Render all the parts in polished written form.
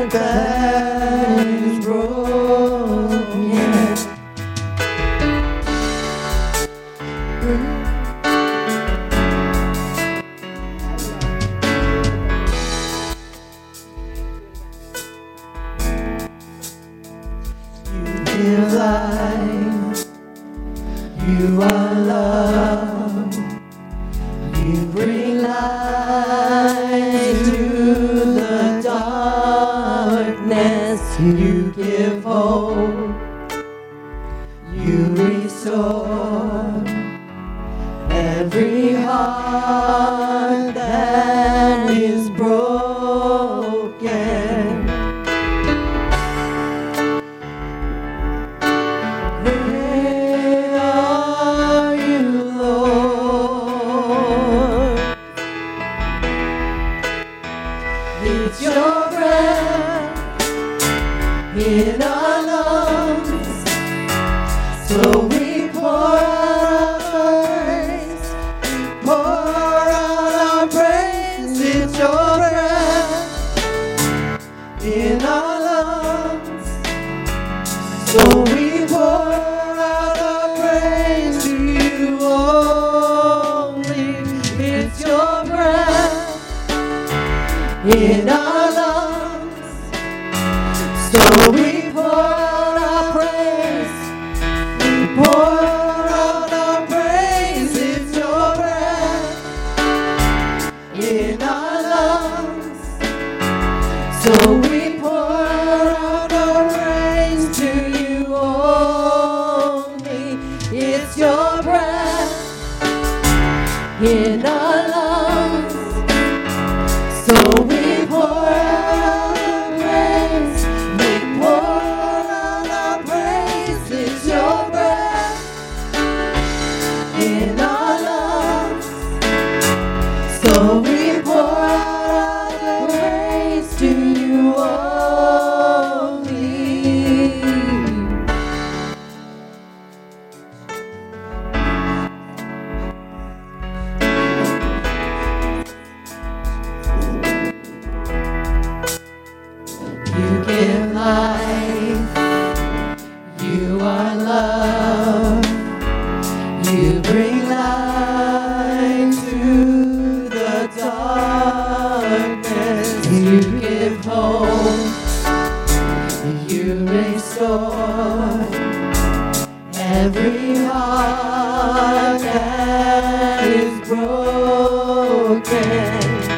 that is broken. You give life, you are love, you bring light to the darkness, you give hope, you restore every heart that is broken. Great are you, Lord. It's your breath in our lungs, so we pour out our praise, pour out our praise. It's your breath in our lungs, so we pour out our praise to you only. It's your breath in our lungs, so we pour out our praise. We pour out our praise. It's your breath in our lungs, so we pour out our praise to you only. It's your breath in our lungs, so we pour out our praise. We pour out our praise. It's your breath in our lungs, so we pour out our praise to you only. You give life, you are love, you bring light to the darkness, you give hope, you restore every heart that is broken.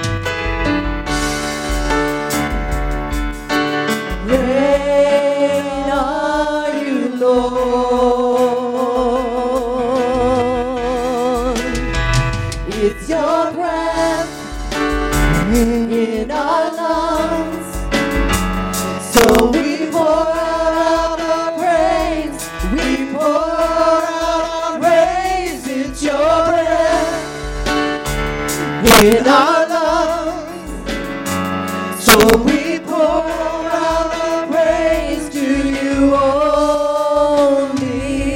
Great are you, Lord. It's your breath in our lungs, so we pour out our praise. We pour out our praise. It's your breath in our lungs, so we pour out our praise to you only.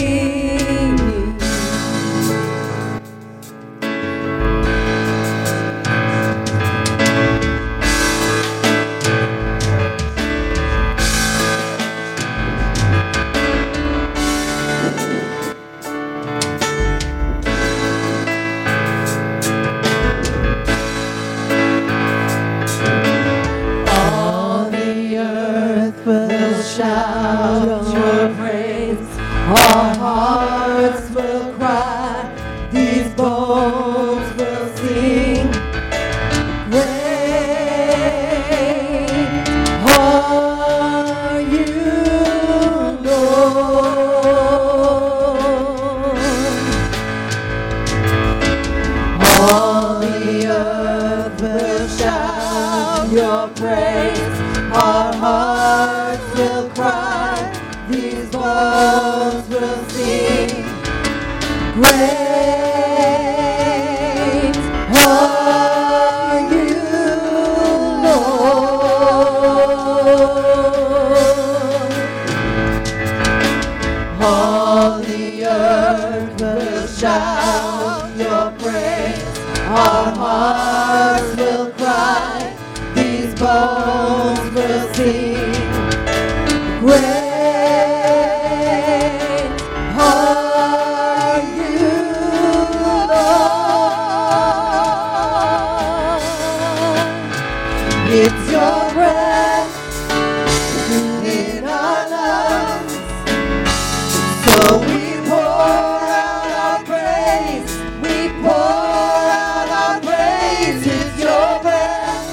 All the earth will shout your praise. Our hearts will cry. These bones will sing. Great are you, Lord. All the earth will shout your praise. Our hearts will cry. These bones will sing. Great are you, Lord. All the earth will shout your praise. Our hearts will cry. These bones will sing. It's your breath in our lungs. So we pour out our praise. We pour out our praise. It's your breath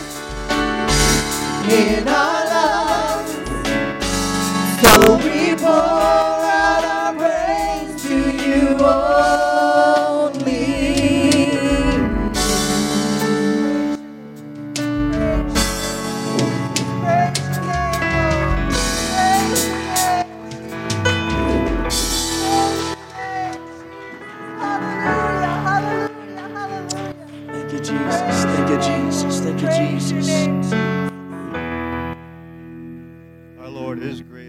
in our lungs. So we pour out our praise to you only. Thank you, Jesus. Thank you, Jesus. Thank you, Jesus. Our Lord is greater.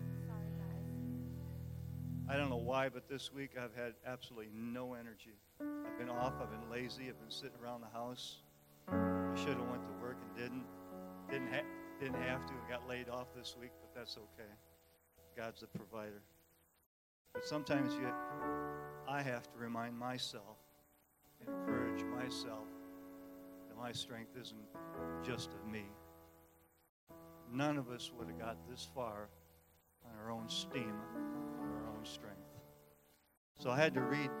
I don't know why, but this week I've had absolutely no energy. I've been off. I've been lazy. I've been sitting around the house. I should have went to work and didn't. Didn't have to. I got laid off this week, but that's okay. God's the provider. But sometimes I have to remind myself and encourage myself that my strength isn't just of me. None of us would have got this far on our own steam, on our own strength. So I had to read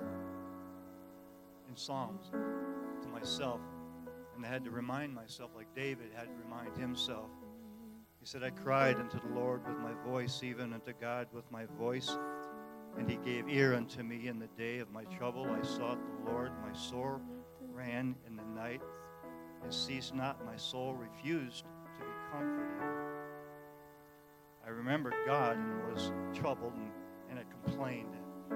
in Psalms to myself, and I had to remind myself, like David had to remind himself. He said, I cried unto the Lord with my voice, even unto God with my voice, and he gave ear unto me in the day of my trouble. I sought the Lord, my soul ran in the night, and ceased not, my soul refused to be comforted. I remembered God and was troubled and I complained.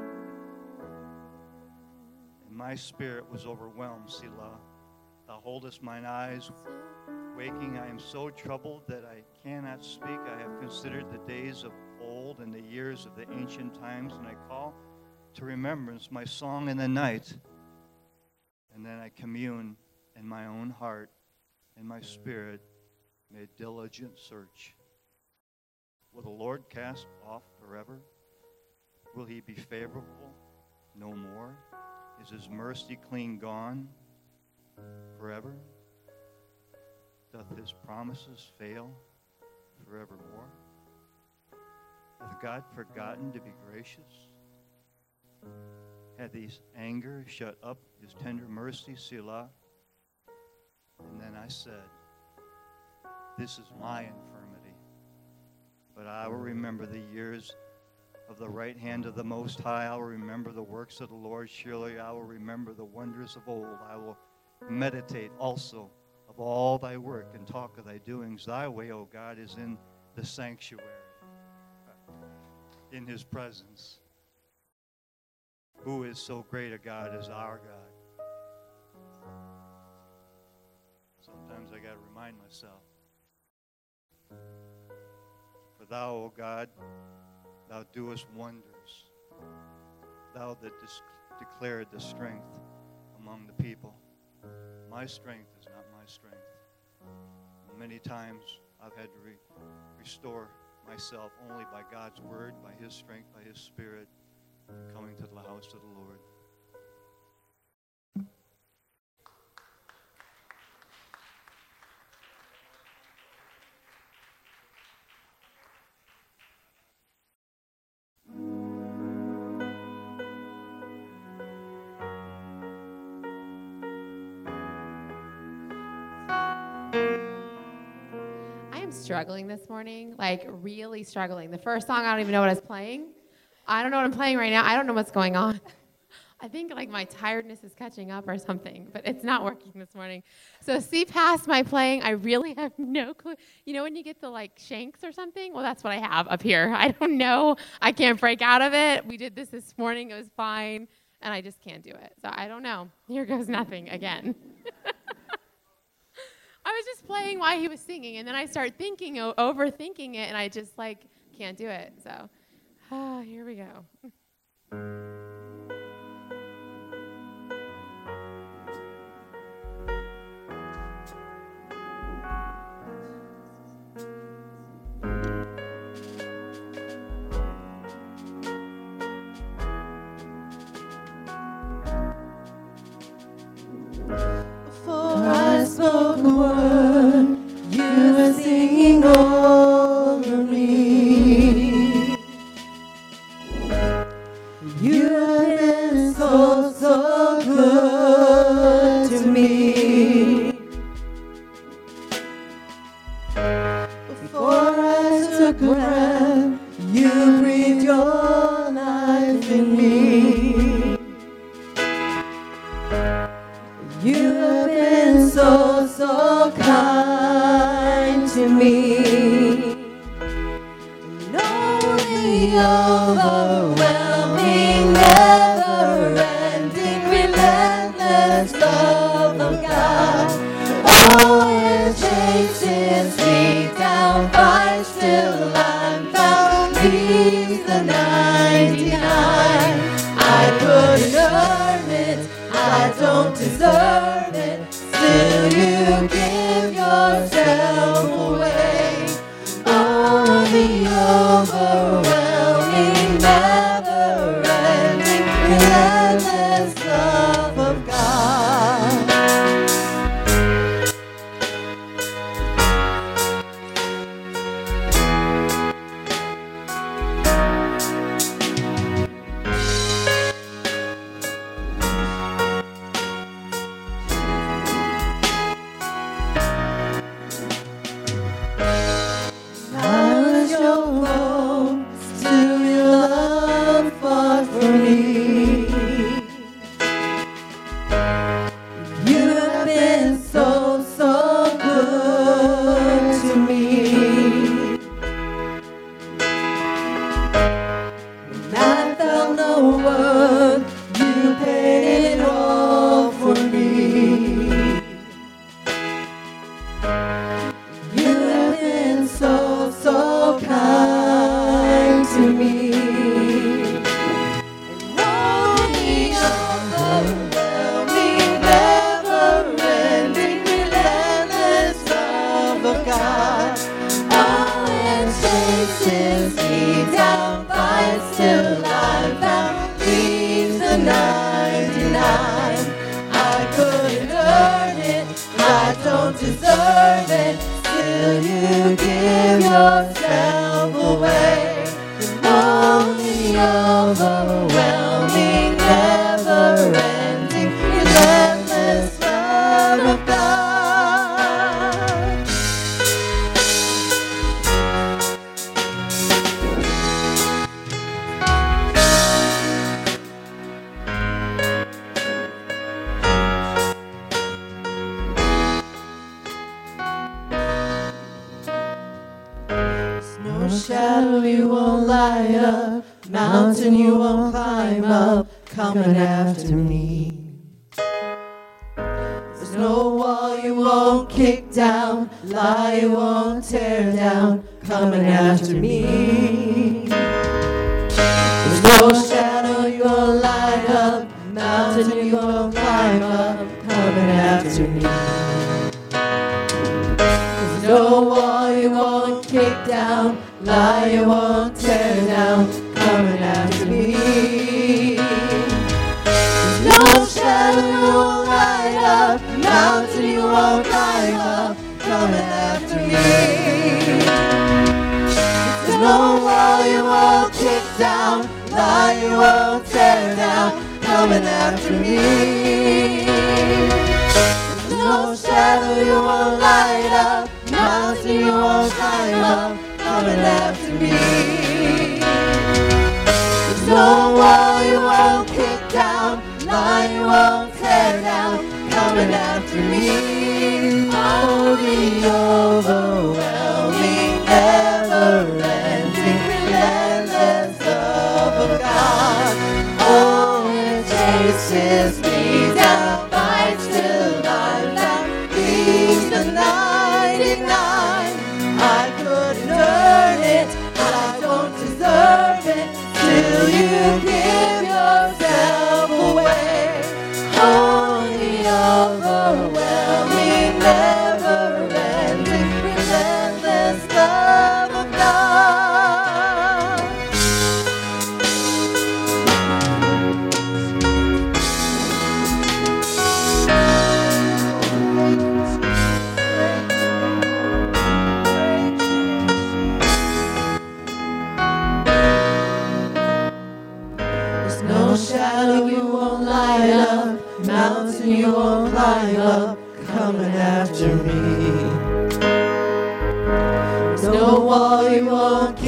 And my spirit was overwhelmed, Selah. Thou holdest mine eyes waking. I am so troubled that I cannot speak. I have considered the days of old and the years of the ancient times, and I call to remembrance my song in the night. And then I commune in my own heart, and my spirit made diligent search. Will the Lord cast off forever? Will he be favorable no more? Is his mercy clean gone forever? Doth his promises fail forevermore? Hath God forgotten to be gracious? Hath his anger shut up his tender mercy, Selah? And then I said, this is my infirmity, but I will remember the years of the right hand of the Most High. I will remember the works of the Lord. Surely I will remember the wonders of old. I will meditate also of all thy work and talk of thy doings. Thy way, O God, is in the sanctuary, in his presence. Who is so great a God as our God? Sometimes I got to remind myself. For thou, O God, thou doest wonders. Thou that declared the strength among the people. My strength is not my strength. Many times I've had to restore myself only by God's word, by his strength, by his spirit, coming to the house of the Lord. Struggling this morning, like really struggling. The first song, I don't even know what I was playing. I don't know what I'm playing right now. I don't know what's going on. I think like my tiredness is catching up or something, but it's not working this morning. So see past my playing, I really have no clue. You know when you get the like shanks or something? Well, that's what I have up here. I don't know. I can't break out of it. We did this morning. It was fine, and I just can't do it. So I don't know. Here goes nothing again. I was just playing while he was singing, and then I start thinking, overthinking it, and I just, like, can't do it. So, here we go. For I spoke a word, took a breath, you breathed your life in me. You have been so, so kind to me. Know the overwhelming, never-ending, relentless love of God. Oh, it chases me down, fights till I'm found, leaves the 99. I couldn't earn it, I don't deserve it, still you give yourself away. Oh, the overwhelming, never-ending, relentless love of God.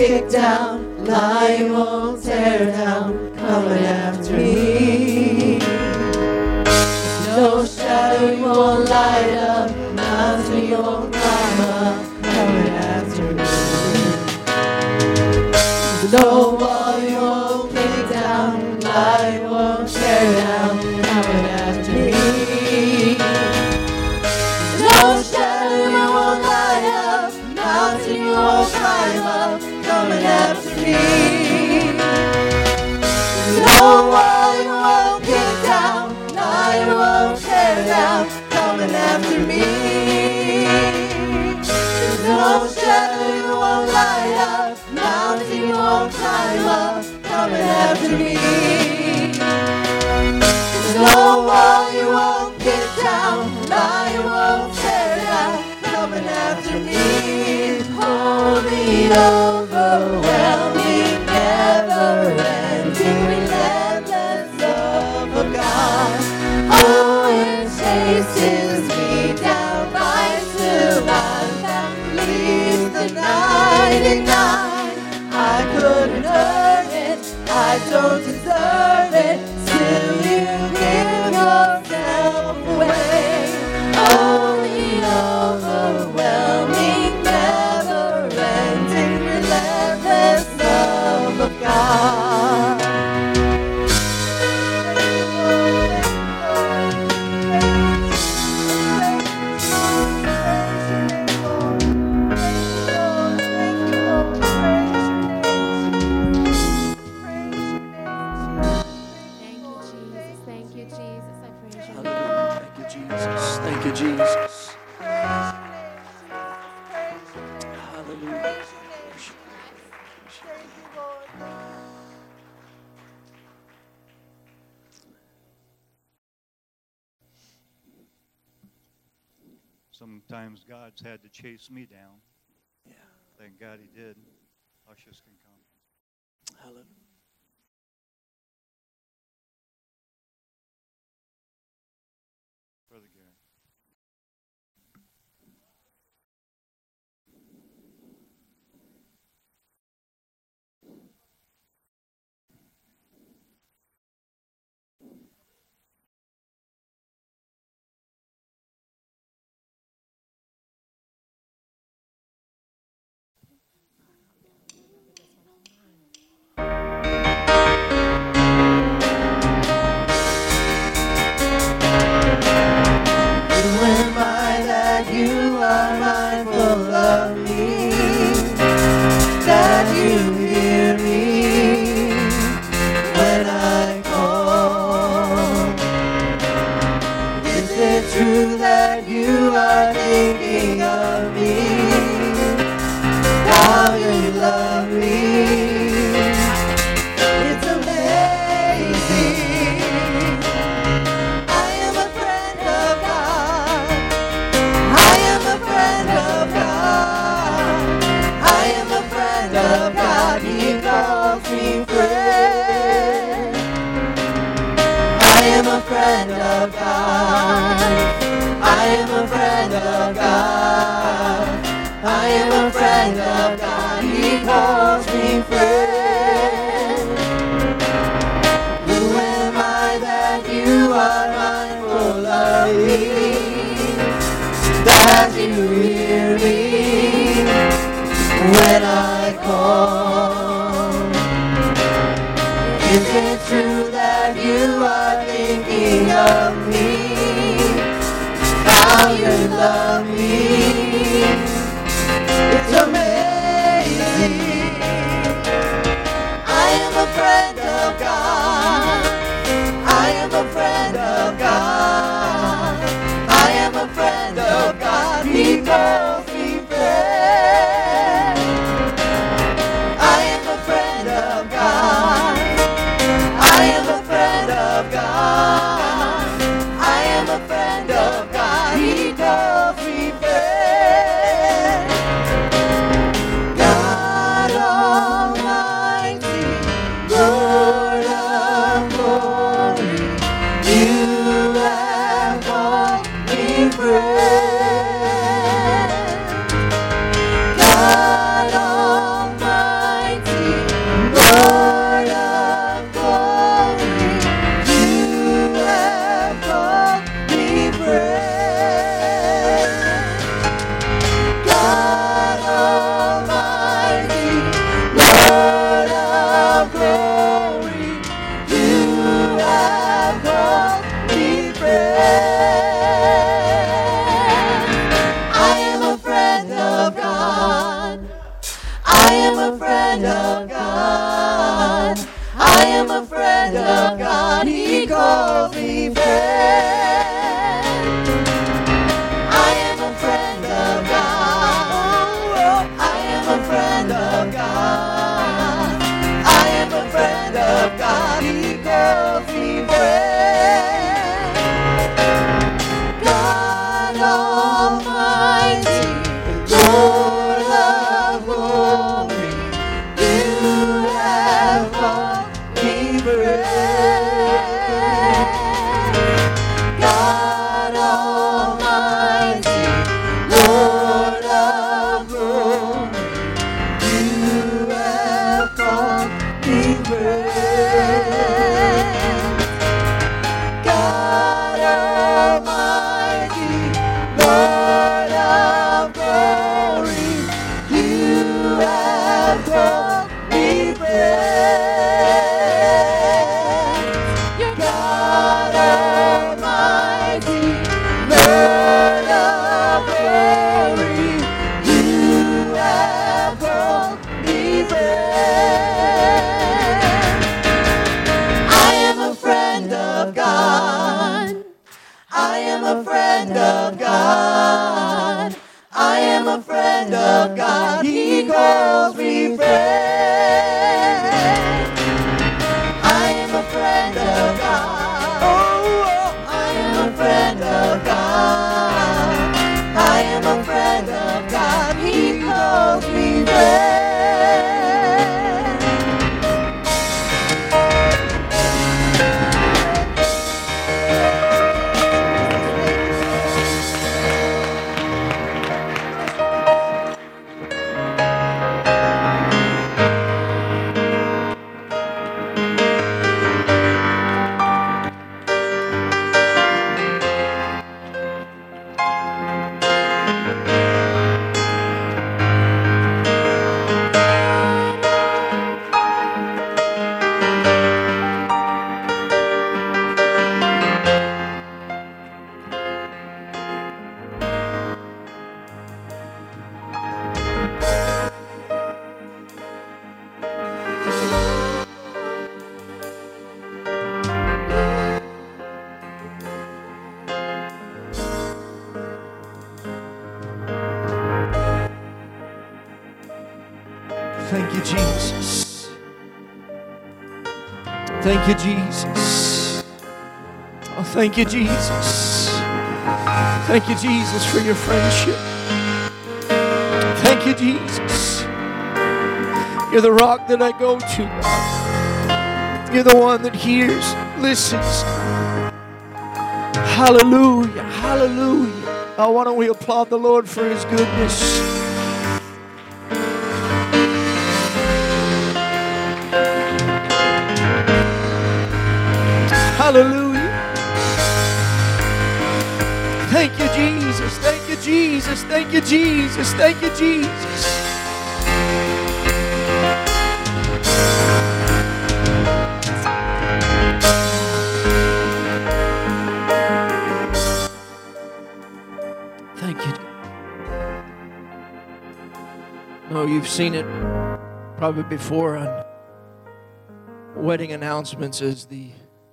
kick down, lie you won't tear down, coming after me. No shadow you won't light up, mountain you won't climb up, coming after me. No wall you won't kick down, lie you won't tear down, coming after me. No shadow you won't light up, mountain you won't climb up, coming after me. No wall you won't kick down, lie you won't tear down, coming after me. No shadow you won't light up, mountain you won't climb up, coming after me. No wall you won't kick down, lie you won't tear down, coming after me. Holy, overwhelming, never-ending, relentless love of God. Oh, it chases me down, binds to my back, leaves the 99. I couldn't earn it, I don't deserve it, still you give yourself away. Holy, overwhelming, never-ending, relentless love of God. Thank you, Jesus. I praise you. Hallelujah. Thank you, Jesus. Thank you, Jesus. Hallelujah. Sometimes God's had to chase me down. Yeah. Thank God he did. Ushers can come. Hallelujah. Brother Gary. friend of God. I am a friend of God. I am a friend of God. He calls me friend. Who am I that you are mindful of me? That you hear me when I call. Is it true that you are thinking of me? How you love me? God, He calls me friend. God Almighty, Lord of glory, You have called me friend. God Almighty, Lord of glory, You have called me friend. God Almighty, Lord of glory, You have called me friend. You're God Almighty, Lord of glory, You have called me friend. I am a friend of God. I am a friend of God. I am a friend of God. He calls me friend. I am a friend of God. Oh, I am a friend of God. I am a friend of God. He calls me friend. Thank you, Jesus. Thank you, Jesus. Oh, thank you, Jesus. Thank you, Jesus, for your friendship. Thank you, Jesus. You're the rock that I go to, God. You're the one that hears, listens. Hallelujah, hallelujah. Oh, why don't we applaud the Lord for His goodness? Hallelujah. Thank you, Jesus. Thank you, Jesus. Thank you, Jesus. Thank you, Jesus. Thank you. No, you've seen it probably before on wedding announcements as the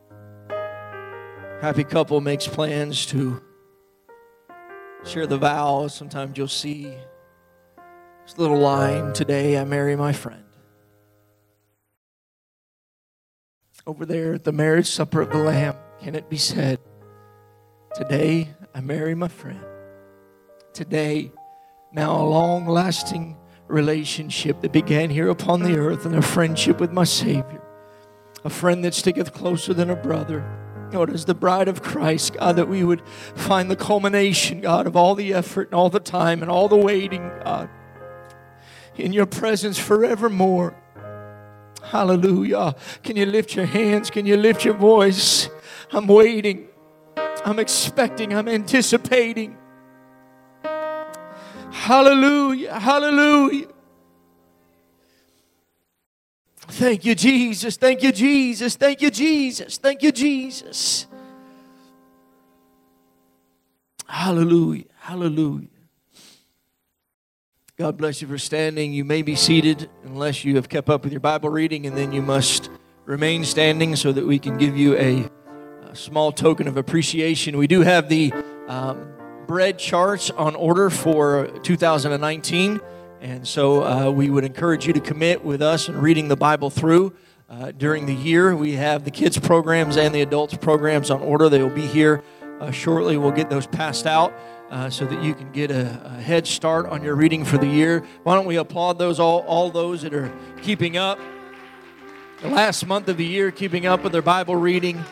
happy couple makes plans to share the vows. Sometimes you'll see this little line, "Today I marry my friend." Over there at the marriage supper of the Lamb, can it be said, "Today I marry my friend." Today, now a long-lasting relationship that began here upon the earth and a friendship with my Savior. A friend that sticketh closer than a brother. Lord, as the bride of Christ, God, that we would find the culmination, God, of all the effort and all the time and all the waiting, God, in your presence forevermore. Hallelujah. Can you lift your hands? Can you lift your voice? I'm waiting. I'm expecting. I'm anticipating. Hallelujah. Hallelujah. Thank you, Jesus. Thank you, Jesus. Thank you, Jesus. Thank you, Jesus. Hallelujah. Hallelujah. God bless you for standing. You may be seated unless you have kept up with your Bible reading, and then you must remain standing so that we can give you a small token of appreciation. We do have the bread charts on order for 2019. And so we would encourage you to commit with us in reading the Bible through. during the year. We have the kids programs and the adults programs on order. They will be here shortly. We'll get those passed out so that you can get a head start on your reading for the year. Why don't we applaud those all those that are keeping up the last month of the year, keeping up with their Bible reading.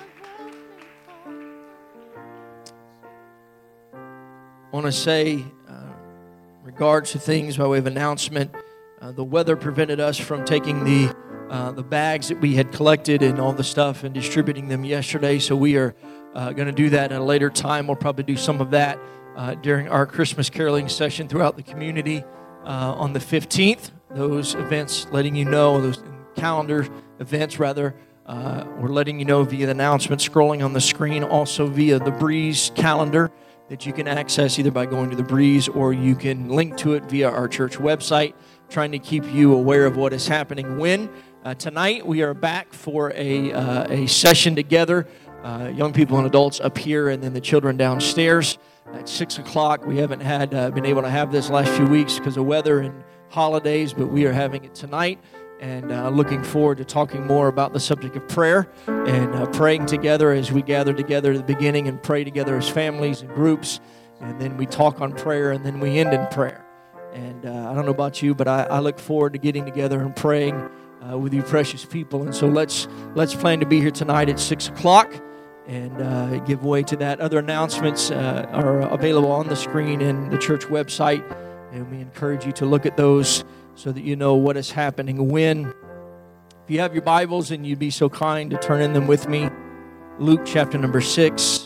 I want to say, regards to things by way of announcement, the weather prevented us from taking the bags that we had collected and all the stuff and distributing them yesterday. So we are going to do that at a later time. We'll probably do some of that during our Christmas caroling session throughout the community on the 15th. Those events, letting you know, those calendar events rather, we're letting you know via the announcement scrolling on the screen, also via the Breeze calendar that you can access either by going to the Breeze or you can link to it via our church website, trying to keep you aware of what is happening when. Tonight we are back for a session together, young people and adults up here and then the children downstairs at 6 o'clock. We haven't been able to have this last few weeks because of weather and holidays, but we are having it tonight. And looking forward to talking more about the subject of prayer and praying together as we gather together at the beginning and pray together as families and groups. And then we talk on prayer and then we end in prayer. And I don't know about you, but I look forward to getting together and praying with you precious people. And so let's plan to be here tonight at 6 o'clock and give way to that. Other announcements are available on the screen and the church website. And we encourage you to look at those so that you know what is happening when. If you have your Bibles and you'd be so kind to turn in them with me, Luke chapter number 6.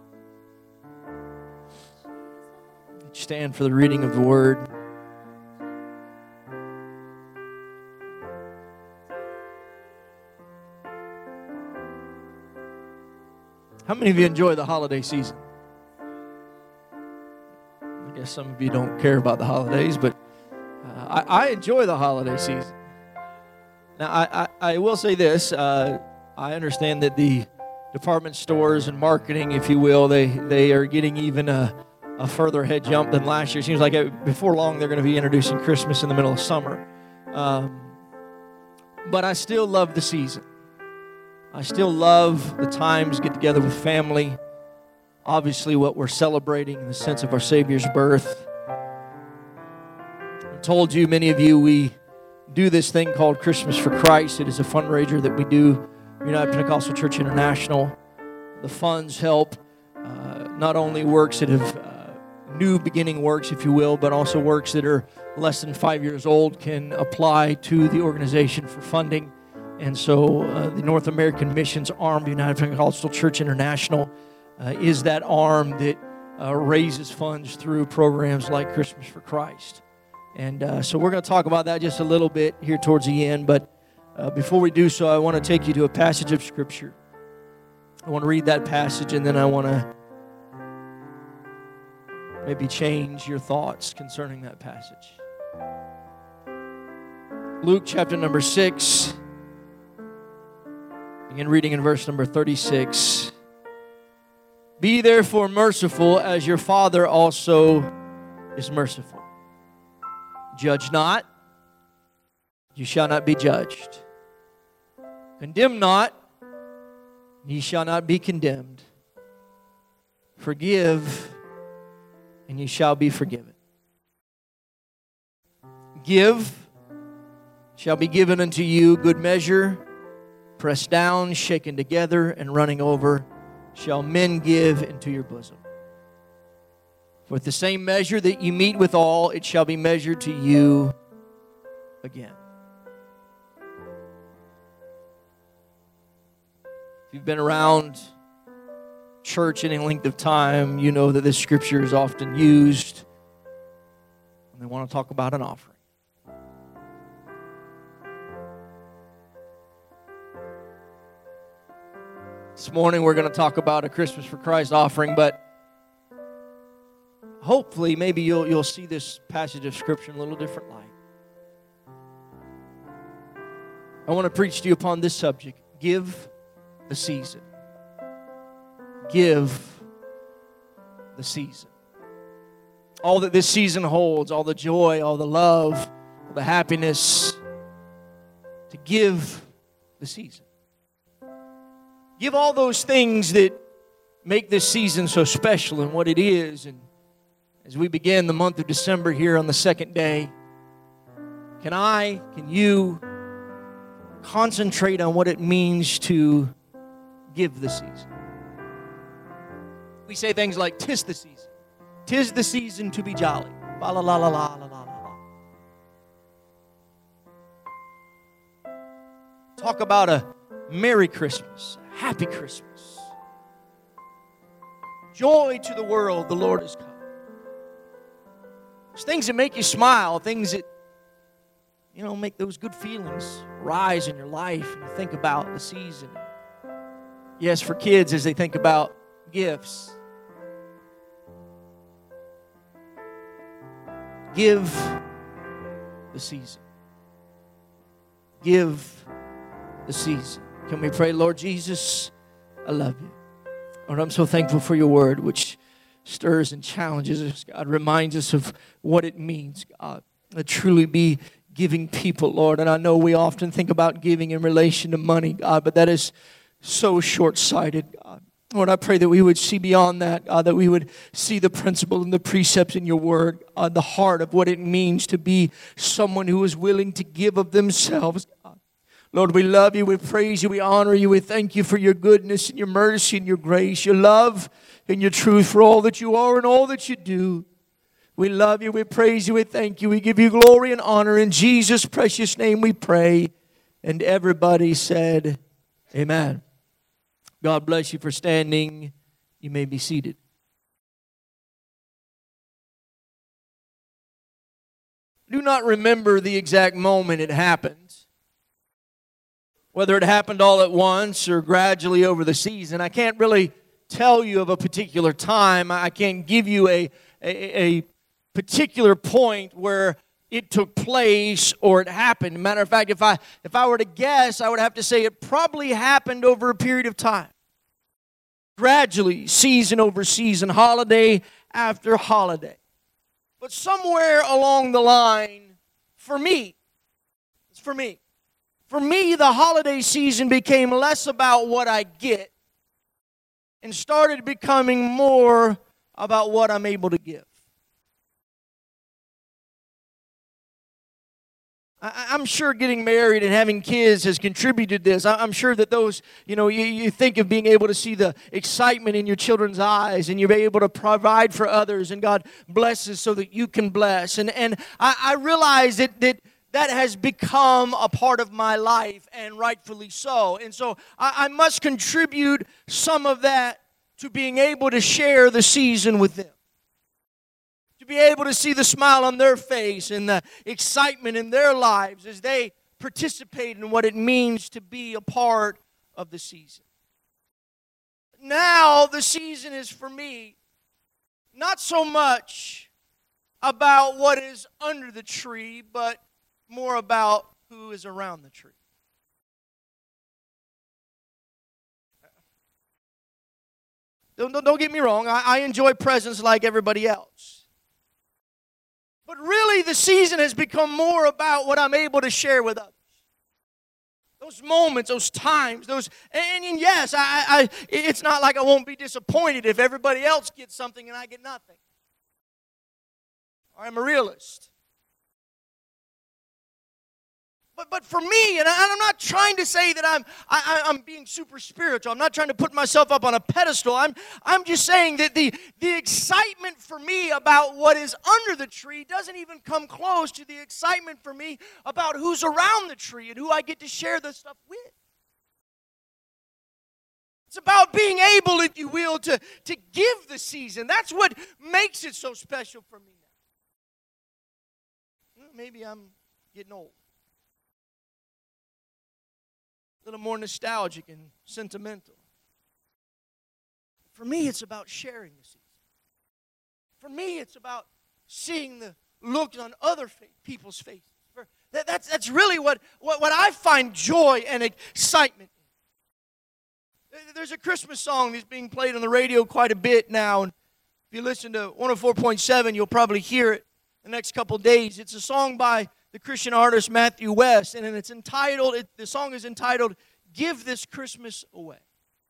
Stand for the reading of the Word. How many of you enjoy the holiday season? I guess some of you don't care about the holidays, but I enjoy the holiday season. Now, I will say this. I understand that the department stores and marketing, if you will, they are getting even a further head jump than last year. It seems like before long they're going to be introducing Christmas in the middle of summer. But I still love the season. I still love the times get together with family. Obviously what we're celebrating in the sense of our Savior's birth. I told you, many of you, we do this thing called Christmas for Christ. It is a fundraiser that we do, United Pentecostal Church International. The funds help not only works that have new beginning works, if you will, but also works that are less than 5 years old can apply to the organization for funding. And so the North American Missions arm of United Pentecostal Church International is that arm that raises funds through programs like Christmas for Christ. And so we're going to talk about that just a little bit here towards the end. But before we do so, I want to take you to a passage of Scripture. I want to read that passage, and then I want to maybe change your thoughts concerning that passage. Luke chapter number 6. Begin reading in verse number 36. Be therefore merciful as your Father also is merciful. Judge not, you shall not be judged. Condemn not, ye shall not be condemned. Forgive, and ye shall be forgiven. Give, shall be given unto you, good measure, pressed down, shaken together, and running over, shall men give into your bosom. For with the same measure that you meet withal, it shall be measured to you again. If you've been around church any length of time, you know that this scripture is often used when they want to talk about an offering. This morning we're going to talk about a Christmas for Christ offering, but hopefully maybe you'll see this passage of Scripture in a little different light. I want to preach to you upon this subject. Give the season. Give the season. All that this season holds, all the joy, all the love, all the happiness, to give the season. Give all those things that make this season so special and what it is. And as we begin the month of December here on the second day, can you concentrate on what it means to give the season? We say things like, 'tis the season. 'Tis the season to be jolly. La la la la la la la la. Talk about a Merry Christmas, a Happy Christmas. Joy to the world, the Lord has come. There's things that make you smile, things that, make those good feelings rise in your life and you think about the season. Yes, for kids as they think about gifts. Give the season. Give the season. Can we pray? Lord Jesus, I love you. Lord, I'm so thankful for your word, which stirs and challenges us. God, reminds us of what it means, God, to truly be giving people, Lord. And I know we often think about giving in relation to money, God, but that is so short-sighted, God. Lord, I pray that we would see beyond that, God, that we would see the principle and the precepts in your word, the heart of what it means to be someone who is willing to give of themselves, God. Lord, we love you, we praise you, we honor you, we thank you for your goodness and your mercy and your grace, your love and your truth for all that you are and all that you do. We love you, we praise you, we thank you, we give you glory and honor. In Jesus' precious name we pray. And everybody said, amen. God bless you for standing. You may be seated. I do not remember the exact moment it happened. Whether it happened all at once or gradually over the season. I can't really tell you of a particular time. I can't give you a particular point where it took place or it happened. Matter of fact, if I were to guess, I would have to say it probably happened over a period of time. Gradually, season over season, holiday after holiday. But somewhere along the line, for me, the holiday season became less about what I get and started becoming more about what I'm able to give. I'm sure getting married and having kids has contributed to this. I'm sure that those, you think of being able to see the excitement in your children's eyes and you're able to provide for others and God blesses so that you can bless. And I realize that has become a part of my life and rightfully so. And so I must contribute some of that to being able to share the season with them. Be able to see the smile on their face and the excitement in their lives as they participate in what it means to be a part of the season. Now the season is for me not so much about what is under the tree, but more about who is around the tree. Don't get me wrong, I enjoy presents like everybody else. But really, the season has become more about what I'm able to share with others. Those moments, those times, and yes, it's not like I won't be disappointed if everybody else gets something and I get nothing. I'm a realist. But for me, and I'm not trying to say that I'm being super spiritual. I'm not trying to put myself up on a pedestal. I'm just saying that the excitement for me about what is under the tree doesn't even come close to the excitement for me about who's around the tree and who I get to share this stuff with. It's about being able, if you will, to give the season. That's what makes it so special for me now. Maybe I'm getting old. A little more nostalgic and sentimental. For me, it's about sharing the season. For me, it's about seeing the look on other people's faces. That's really what I find joy and excitement in. There's a Christmas song that's being played on the radio quite a bit now, and if you listen to 104.7, you'll probably hear it the next couple days. It's a song by the Christian artist Matthew West, and it's entitled, the song is entitled, give this Christmas away.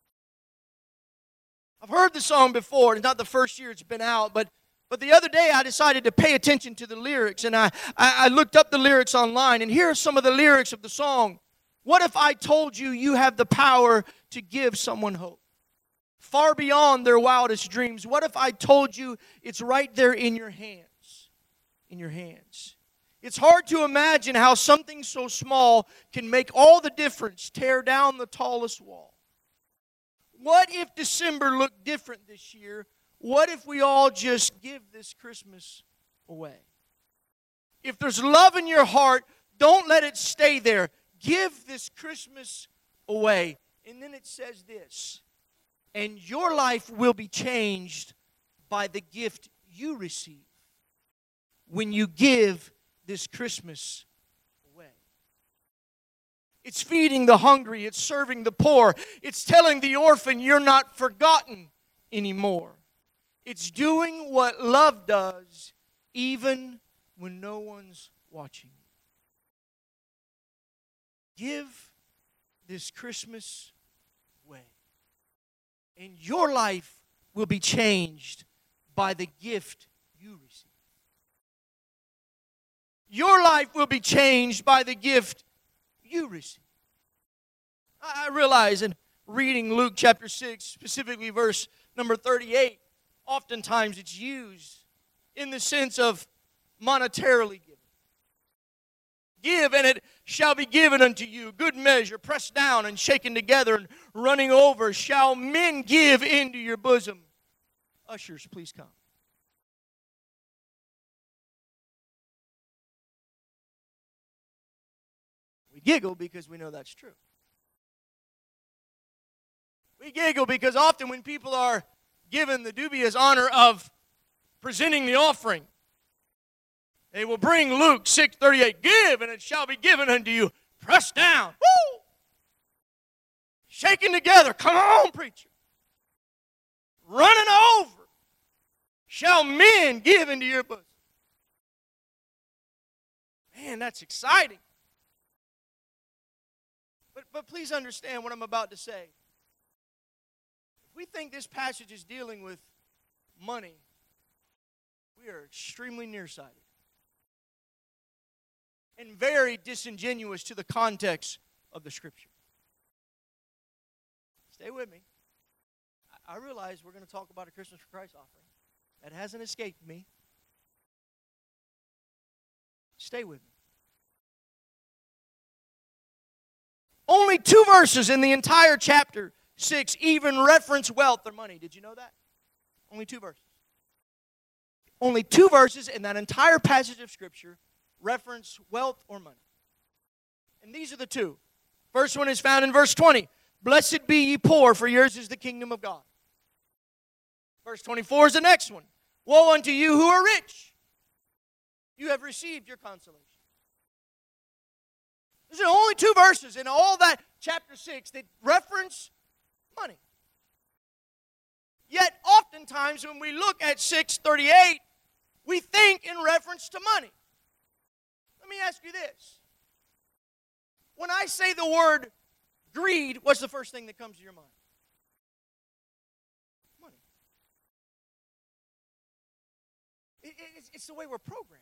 I've heard the song before. It's not the first year it's been out, but the other day I decided to pay attention to the lyrics, and I looked up the lyrics online, and here are some of the lyrics of the song. What if I told you you have the power to give someone hope? Far beyond their wildest dreams. What if I told you it's right there in your hands? In your hands. It's hard to imagine how something so small can make all the difference, tear down the tallest wall. What if December looked different this year? What if we all just give this Christmas away? If there's love in your heart, don't let it stay there. Give this Christmas away. And then it says this, and your life will be changed by the gift you receive when you give this Christmas away. It's feeding the hungry. It's serving the poor. It's telling the orphan you're not forgotten anymore. It's doing what love does even when no one's watching. Give this Christmas away. And your life will be changed by the gift you receive. Your life will be changed by the gift you receive. I realize in reading Luke chapter 6, specifically verse number 38, oftentimes it's used in the sense of monetarily giving. Give, and it shall be given unto you. Good measure, pressed down and shaken together and running over, shall men give into your bosom. Ushers, please come. We giggle because we know that's true. We giggle because often when people are given the dubious honor of presenting the offering, they will bring Luke 6:38, give, and it shall be given unto you, pressed down, woo, shaken together, come on, preacher, running over, shall men give into your bosom. Man, that's exciting. But please understand what I'm about to say. If we think this passage is dealing with money, we are extremely nearsighted and very disingenuous to the context of the Scripture. Stay with me. I realize we're going to talk about a Christmas for Christ offering. That hasn't escaped me. Stay with me. Only 2 verses in the entire chapter 6 even reference wealth or money. Did you know that? Only 2 verses. Only 2 verses in that entire passage of Scripture reference wealth or money. And these are the 2. First one is found in verse 20. Blessed be ye poor, for yours is the kingdom of God. Verse 24 is the next one. Woe unto you who are rich. You have received your consolation. These are only 2 verses in all that chapter 6 that reference money. Yet oftentimes when we look at 6:38, we think in reference to money. Let me ask you this. When I say the word greed, what's the first thing that comes to your mind? Money. It's the way we're programmed.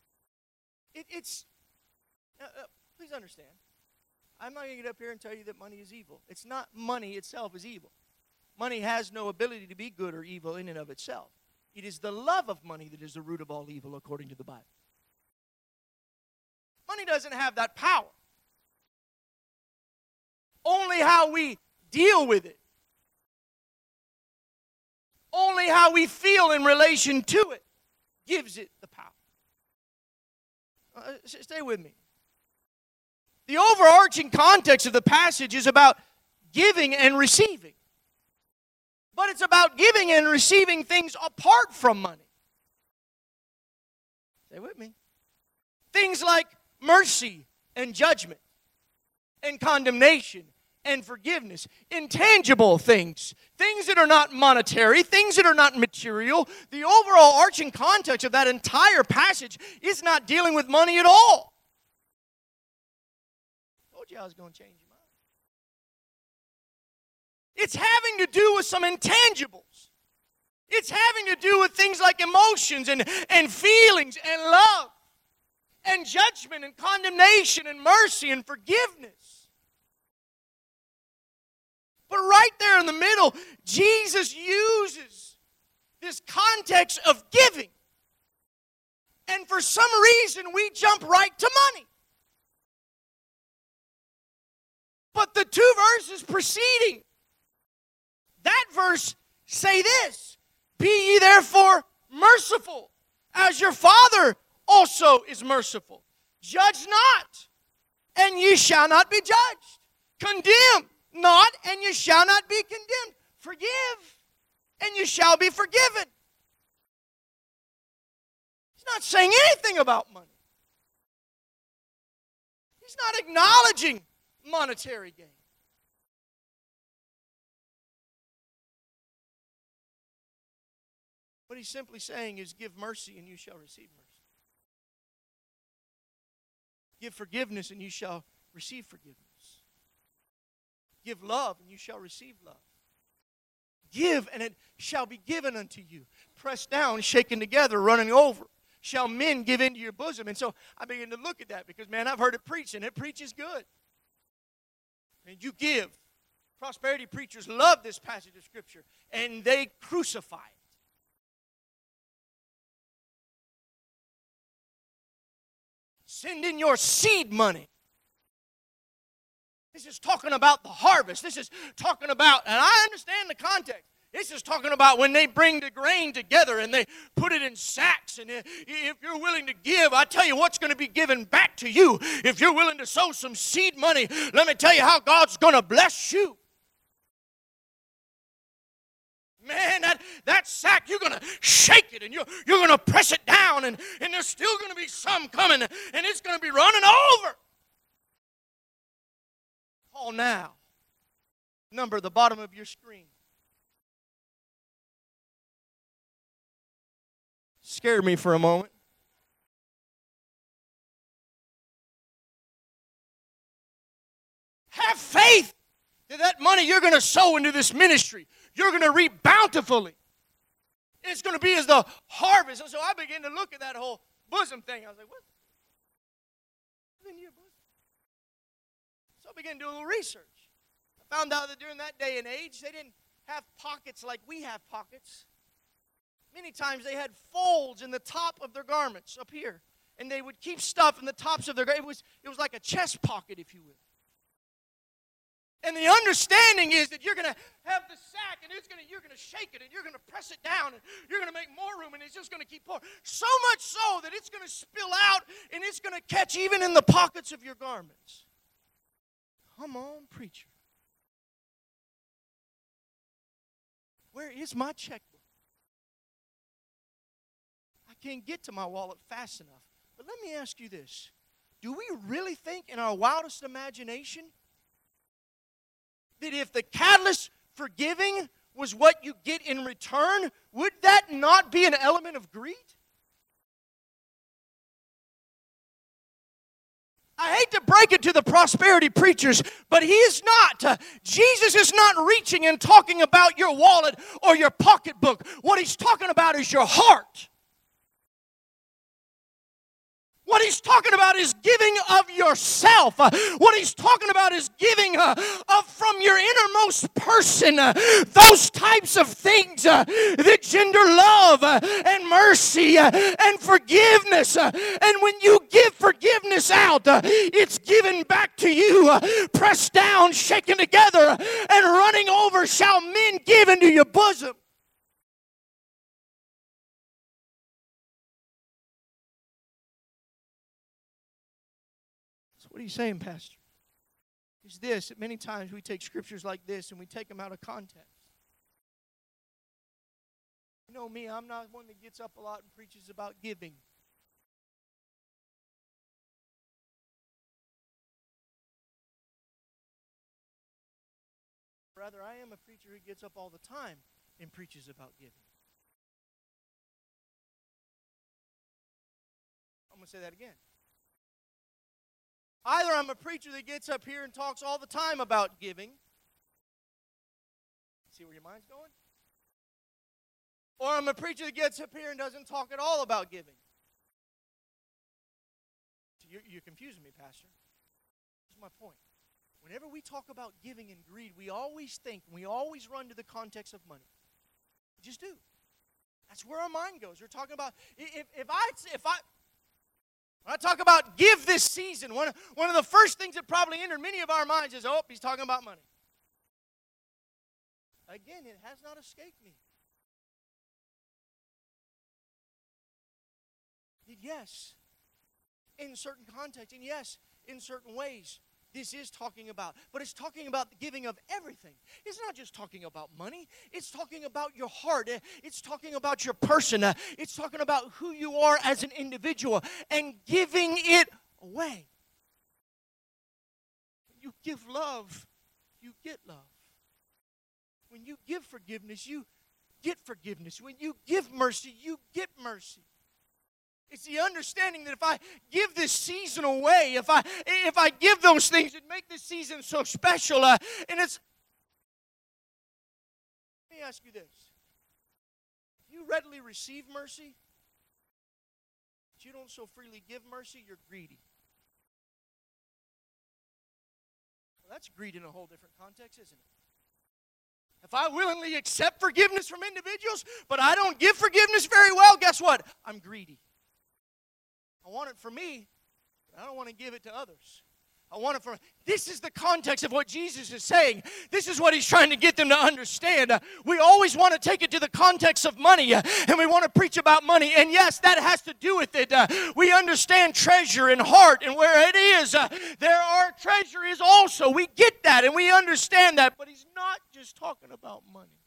Please understand. I'm not going to get up here and tell you that money is evil. It's not money itself is evil. Money has no ability to be good or evil in and of itself. It is the love of money that is the root of all evil according to the Bible. Money doesn't have that power. Only how we deal with it. Only how we feel in relation to it gives it the power. Stay with me. The overarching context of the passage is about giving and receiving. But it's about giving and receiving things apart from money. Stay with me. Things like mercy and judgment and condemnation and forgiveness. Intangible things. Things that are not monetary. Things that are not material. The overall arching context of that entire passage is not dealing with money at all. I told you I was going to change your mind. It's having to do with some intangibles. It's having to do with things like emotions and feelings and love and judgment and condemnation and mercy and forgiveness. But right there in the middle, Jesus uses this context of giving. And for some reason, we jump right to money. But the two verses preceding that verse say this: be ye therefore merciful, as your Father also is merciful. Judge not, and ye shall not be judged. Condemn not, and ye shall not be condemned. Forgive, and you shall be forgiven. He's not saying anything about money. He's not acknowledging monetary gain. What he's simply saying is, give mercy and you shall receive mercy. Give forgiveness and you shall receive forgiveness. Give love and you shall receive love. Give and it shall be given unto you. Pressed down, shaken together, running over. Shall men give into your bosom? And so I began to look at that because, man, I've heard it preached and it preaches good. And you give. Prosperity preachers love this passage of Scripture and they crucify it. Send in your seed money. This is talking about the harvest. This is talking about, and I understand the context. This is talking about when they bring the grain together and they put it in sacks. And if you're willing to give, I tell you what's going to be given back to you. If you're willing to sow some seed money, let me tell you how God's going to bless you. Man, that sack, you're going to shake it and you're going to press it down and there's still going to be some coming and it's going to be running over. Call now. Number at the bottom of your screen. Scared me for a moment. Have faith that money you're going to sow into this ministry, you're going to reap bountifully. It's going to be as the harvest. And so I began to look at that whole bosom thing. I was like, what? What's in your bosom? So I began to do a little research. I found out that during that day and age, they didn't have pockets like we have pockets. Many times they had folds in the top of their garments up here. And they would keep stuff in the tops of their garments. It was like a chest pocket, if you will. And the understanding is that you're going to have the sack and you're going to shake it and you're going to press it down and you're going to make more room and it's just going to keep pouring. So much so that it's going to spill out and it's going to catch even in the pockets of your garments. Come on, preacher. Where is my checkbook? I can't get to my wallet fast enough. But let me ask you this. Do we really think in our wildest imagination that if the catalyst for giving was what you get in return, would that not be an element of greed? I hate to break it to the prosperity preachers, but he is not. Jesus is not reaching and talking about your wallet or your pocketbook. What he's talking about is your heart. What he's talking about is giving of yourself. What he's talking about is giving from your innermost person. Those types of things that gender love and mercy and forgiveness. And when you give forgiveness out, it's given back to you. Pressed down, shaken together, and running over shall men give into your bosom. What are you saying, Pastor? Is this, that many times we take scriptures like this and we take them out of context. You know me, I'm not one that gets up a lot and preaches about giving. Rather, I am a preacher who gets up all the time and preaches about giving. I'm going to say that again. Either I'm a preacher that gets up here and talks all the time about giving, See where your mind's going? Or I'm a preacher that gets up here and doesn't talk at all about giving. You're confusing me, Pastor. This is my point. Whenever we talk about giving and greed, we always think, we always run to the context of money. We just do. That's where our mind goes. We're talking about, when I talk about give this season, one of the first things that probably entered many of our minds is, oh, he's talking about money. Again, it has not escaped me. Yes, in certain contexts, and yes, in certain ways, this is talking about. But it's talking about the giving of everything. It's not just talking about money. It's talking about your heart. It's talking about your person. It's talking about who you are as an individual and giving it away. When you give love, you get love. When you give forgiveness, you get forgiveness. When you give mercy, you get mercy. It's the understanding that if I give this season away, if I give those things that make this season so special, and it's. Let me ask you this: if you readily receive mercy, but you don't so freely give mercy, you're greedy. Well, that's greed in a whole different context, isn't it? If I willingly accept forgiveness from individuals, but I don't give forgiveness very well, guess what? I'm greedy. I want it for me, but I don't want to give it to others. I want it for... This is the context of what Jesus is saying. This is what he's trying to get them to understand. We always want to take it to the context of money, and we want to preach about money. And yes, that has to do with it. We understand treasure and heart, and where it is, there our treasure is also. We get that, and we understand that. But he's not just talking about money.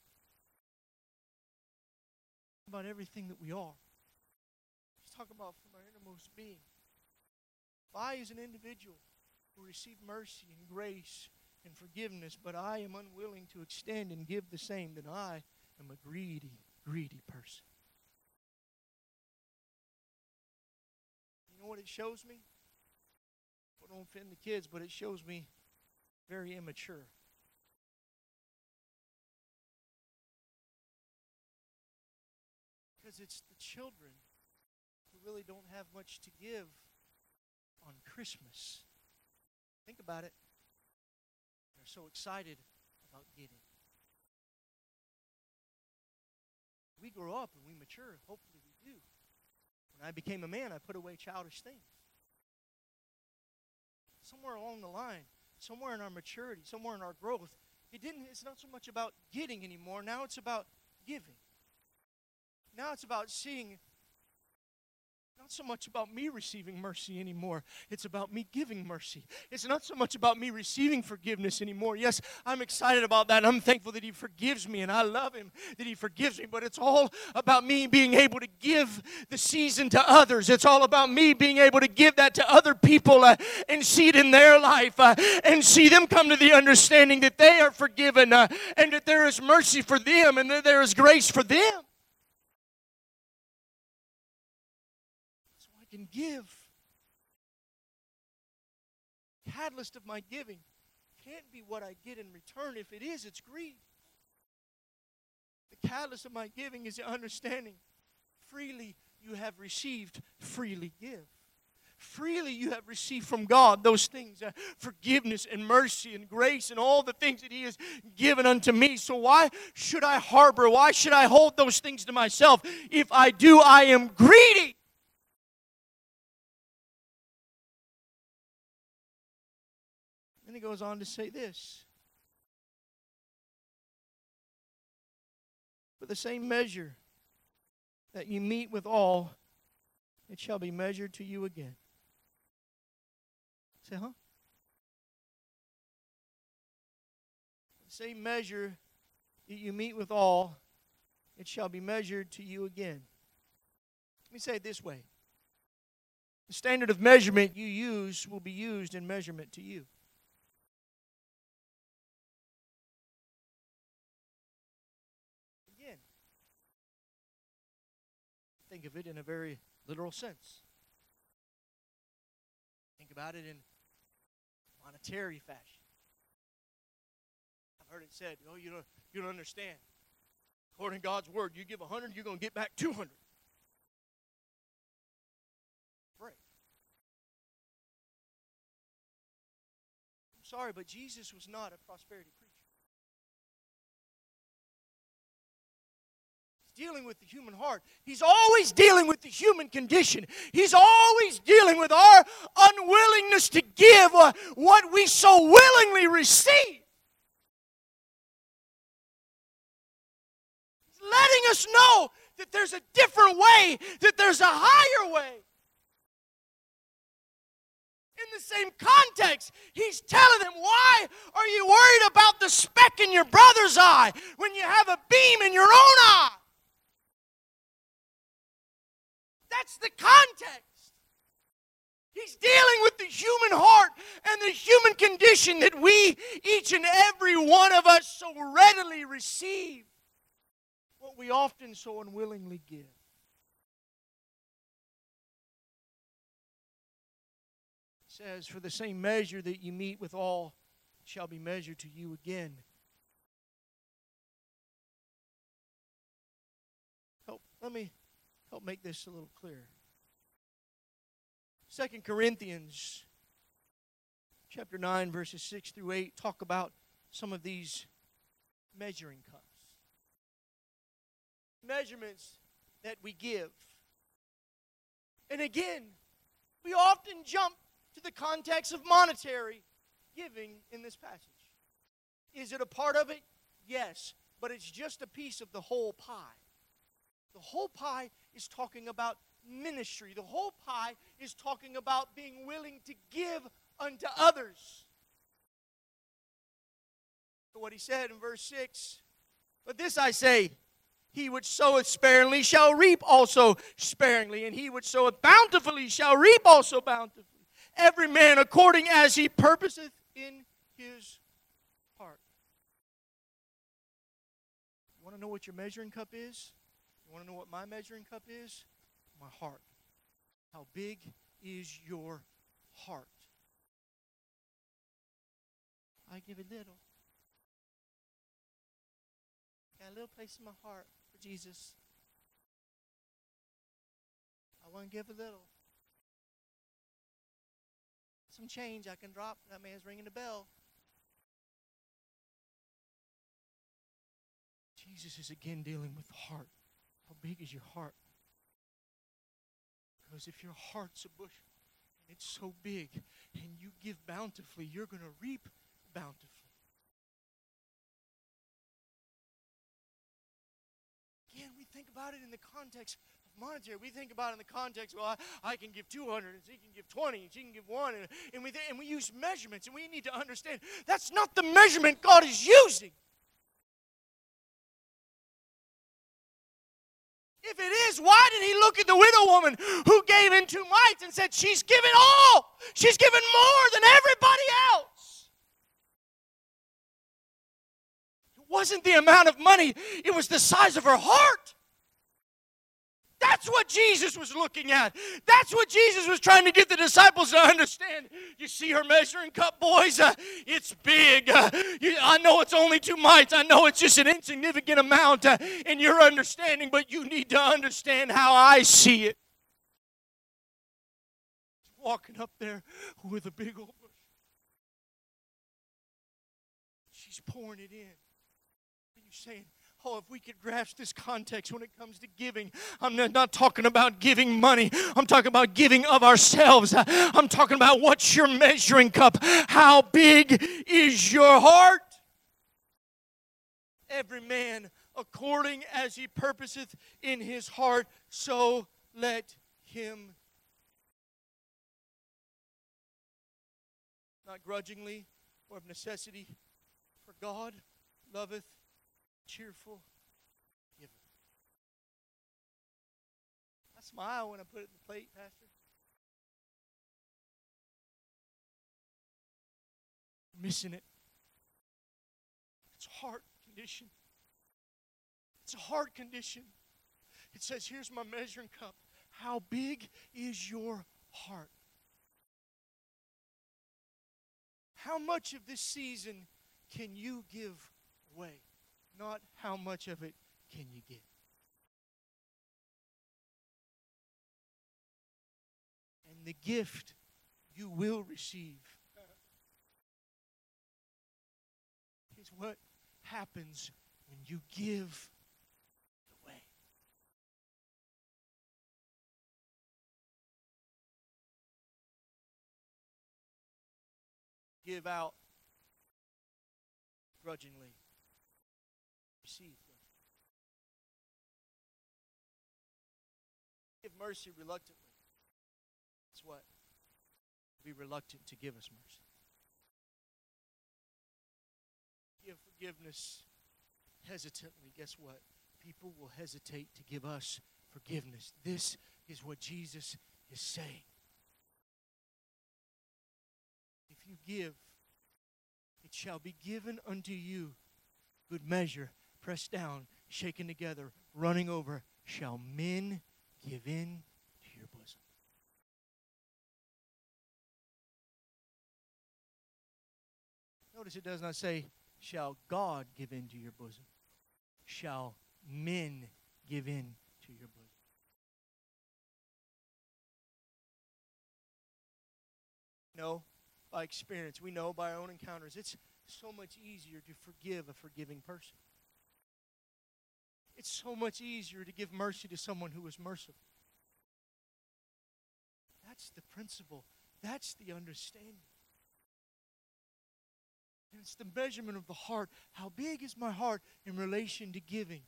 About everything that we are. He's talking about from our innermost being. If I, as an individual, who receive mercy and grace and forgiveness, but I am unwilling to extend and give the same, then I am a greedy, greedy person. You know what it shows me? I don't offend the kids, but it shows me very immature. Because it's the children who really don't have much to give on Christmas. Think about it. They're so excited about getting. We grow up and we mature. Hopefully we do. When I became a man, I put away childish things. Somewhere along the line, somewhere in our maturity, somewhere in our growth, it's not so much about getting anymore. Now it's about giving. Now it's about seeing. Not so much about me receiving mercy anymore. It's about me giving mercy. It's not so much about me receiving forgiveness anymore. Yes, I'm excited about that. I'm thankful that he forgives me, and I love him that he forgives me. But it's all about me being able to give the season to others. It's all about me being able to give that to other people and see it in their life and see them come to the understanding that they are forgiven and that there is mercy for them and that there is grace for them. Can give. Catalyst of my giving can't be what I get in return. If it is, it's greed. The catalyst of my giving is the understanding. Freely you have received, freely give. Freely you have received from God those things, forgiveness and mercy and grace and all the things that he has given unto me. So why should I harbor? Why should I hold those things to myself? If I do, I am greedy. And he goes on to say this. For the same measure that you meet with all, it shall be measured to you again. Say, huh? The same measure that you meet with all, it shall be measured to you again. Let me say it this way. The standard of measurement you use will be used in measurement to you. Think of it in a very literal sense. Think about it in monetary fashion. I heard it said, oh, you don't understand. According to God's word, you give 100, you're going to get back 200. Pray. I'm sorry, but Jesus was not a prosperity preacher. He's dealing with the human heart. He's always dealing with the human condition. He's always dealing with our unwillingness to give what we so willingly receive. Letting us know that there's a different way, that there's a higher way. In the same context, he's telling them, why are you worried about the speck in your brother's eye when you have a beam in your own eye? That's the context. He's dealing with the human heart and the human condition that we, each and every one of us, so readily receive. What we often so unwillingly give. It says, for the same measure that you meet with all shall be measured to you again. Let me help make this a little clearer. 2 Corinthians chapter 9, verses 6 through 8 talk about some of these measuring cups. Measurements that we give. And again, we often jump to the context of monetary giving in this passage. Is it a part of it? Yes, but it's just a piece of the whole pie. The whole pie is talking about ministry. The whole pie is talking about being willing to give unto others. So what he said in verse 6, but this I say, he which soweth sparingly shall reap also sparingly, and he which soweth bountifully shall reap also bountifully. Every man according as he purposeth in his heart. You want to know what your measuring cup is? You want to know what my measuring cup is? My heart. How big is your heart? I give a little. Got a little place in my heart for Jesus. I want to give a little. Some change I can drop. That man's ringing the bell. Jesus is again dealing with the heart. How big is your heart? Because if your heart's a bushel and it's so big and you give bountifully, you're going to reap bountifully. Again, we think about it in the context of monetary. We think about it in the context, well, I can give 200, and she can give 20, and she can give 1, and we use measurements, and we need to understand that's not the measurement God is using. If it is, why did he look at the widow woman who gave in 2 mites and said, she's given all. She's given more than everybody else. It wasn't the amount of money. It was the size of her heart. That's what Jesus was looking at. That's what Jesus was trying to get the disciples to understand. You see her measuring cup, boys? It's big. I know it's only 2 mites. I know it's just an insignificant amount in your understanding, but you need to understand how I see it. Walking up there with a big old bush. She's pouring it in. And you're saying, oh, if we could grasp this context when it comes to giving. I'm not talking about giving money. I'm talking about giving of ourselves. I'm talking about what's your measuring cup. How big is your heart? Every man according as he purposeth in his heart, so let him. Not grudgingly or of necessity, for God loveth cheerful giver. I smile when I put it in the plate, Pastor. Missing it. It's a heart condition. It's a heart condition. It says, here's my measuring cup. How big is your heart? How much of this season can you give way, not how much of it can you get. And the gift you will receive is what happens when you give away. Give out grudgingly. Receive grudgingly. Give mercy reluctantly. That's what? Be reluctant to give us mercy. Give forgiveness hesitantly. Guess what? People will hesitate to give us forgiveness. This is what Jesus is saying. If you give, it shall be given unto you. Good measure, pressed down, shaken together, running over, shall men give in to your bosom. Notice it does not say, shall God give in to your bosom. Shall men give in to your bosom. No, by experience, we know by our own encounters, it's so much easier to forgive a forgiving person. It's so much easier to give mercy to someone who is merciful. That's the principle. That's the understanding. And it's the measurement of the heart. How big is my heart in relation to giving?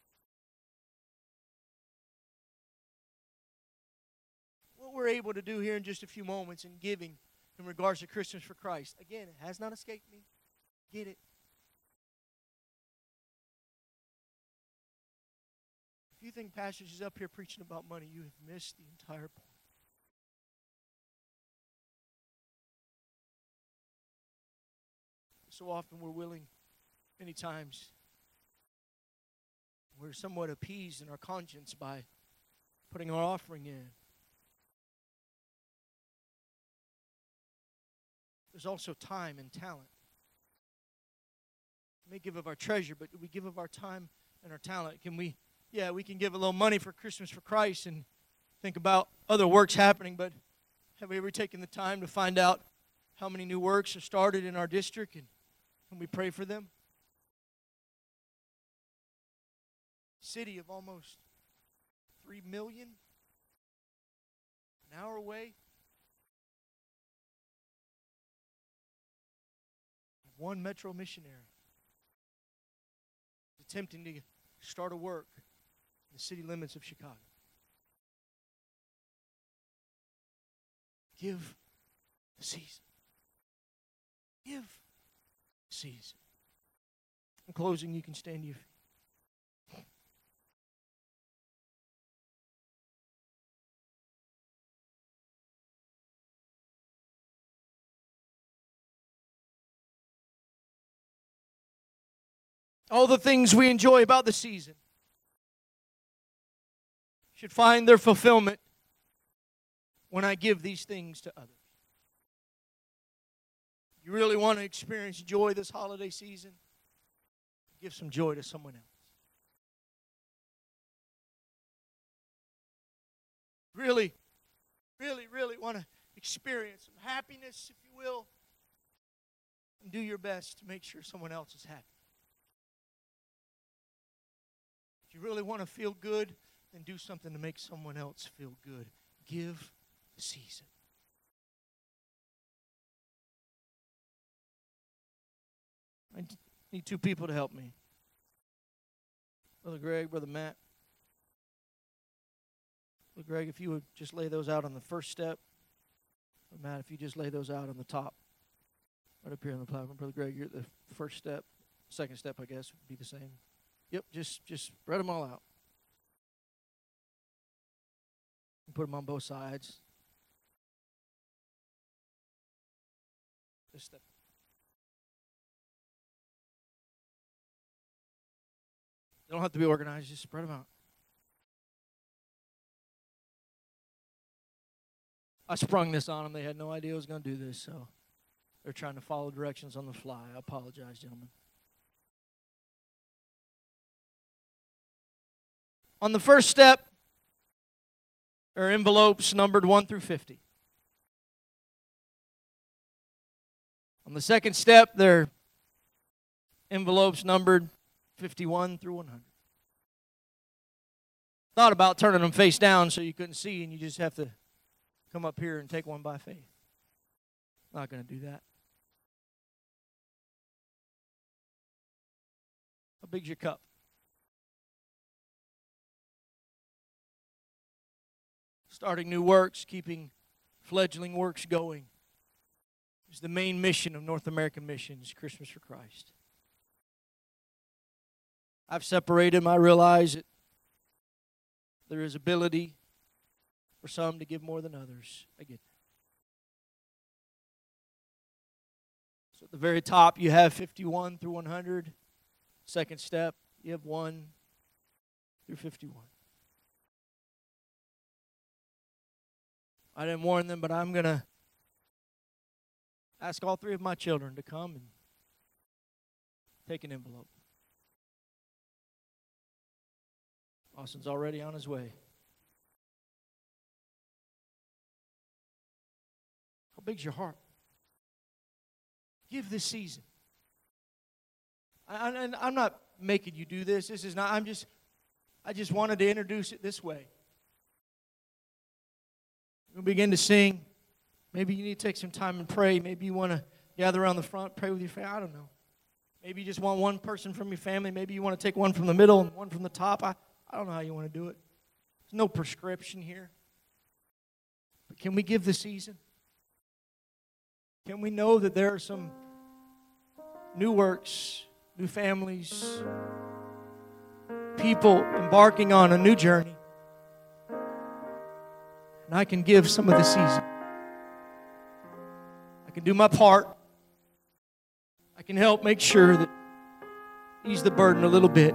What we're able to do here in just a few moments in giving in regards to Christians for Christ, again, it has not escaped me. Get it. If you think Pastor is up here preaching about money, you have missed the entire point. So often we're willing, many times, we're somewhat appeased in our conscience by putting our offering in. There's also time and talent. We may give of our treasure, but do we give of our time and our talent? Can we, we can give a little money for Christmas for Christ and think about other works happening, but have we ever taken the time to find out how many new works are started in our district and can we pray for them? City of almost 3 million, an hour away. One metro missionary attempting to start a work in the city limits of Chicago. Give the season. Give the season. In closing, you can stand to your feet. All the things we enjoy about the season should find their fulfillment when I give these things to others. You really want to experience joy this holiday season? Give some joy to someone else. Really want to experience some happiness, if you will, and do your best to make sure someone else is happy. If you really want to feel good, then do something to make someone else feel good. Give the season. I need 2 people to help me. Brother Greg, Brother Matt. Brother Greg, if you would just lay those out on the first step. Brother Matt, if you just lay those out on the top. Right up here on the platform. Brother Greg, you're at the first step. Second step, I guess, would be the same. Yep, just spread them all out. And put them on both sides. Just step. They don't have to be organized, just spread them out. I sprung this on them. They had no idea I was going to do this, so they're trying to follow directions on the fly. I apologize, gentlemen. On the first step, there are envelopes numbered 1 through 50. On the second step, there are envelopes numbered 51 through 100. Thought about turning them face down so you couldn't see, and you just have to come up here and take one by faith. Not going to do that. How big's your cup? Starting new works, keeping fledgling works going is the main mission of North American Missions, Christmas for Christ. I've separated them. I realize that there is ability for some to give more than others. I get that. So at the very top, you have 51 through 100. Second step, you have 1 through 51. I didn't warn them, but I'm going to ask all 3 of my children to come and take an envelope. Austin's already on his way. How big's your heart? Give this season. I'm not making you do this. This is not, I just wanted to introduce it this way. We'll begin to sing. Maybe you need to take some time and pray. Maybe you want to gather around the front, pray with your family. I don't know. Maybe you just want one person from your family. Maybe you want to take one from the middle and one from the top. I don't know how you want to do it. There's no prescription here. But can we give the season? Can we know that there are some new works, new families, people embarking on a new journey? And I can give some of the season. I can do my part. I can help make sure that ease the burden a little bit.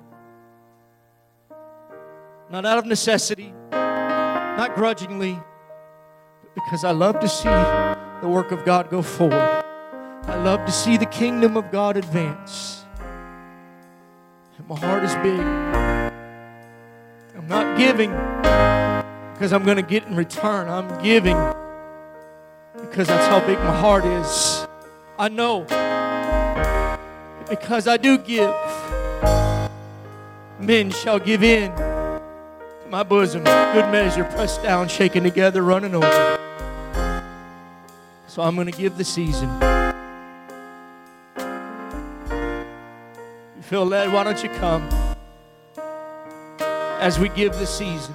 Not out of necessity, not grudgingly, but because I love to see the work of God go forward. I love to see the kingdom of God advance. And my heart is big. I'm not giving because I'm going to get in return. I'm giving because that's how big my heart is. I know that because I do give, men shall give in to my bosom. Good measure, pressed down, shaken together, running over. So I'm going to give the season. You feel led? Why don't you come as we give the season?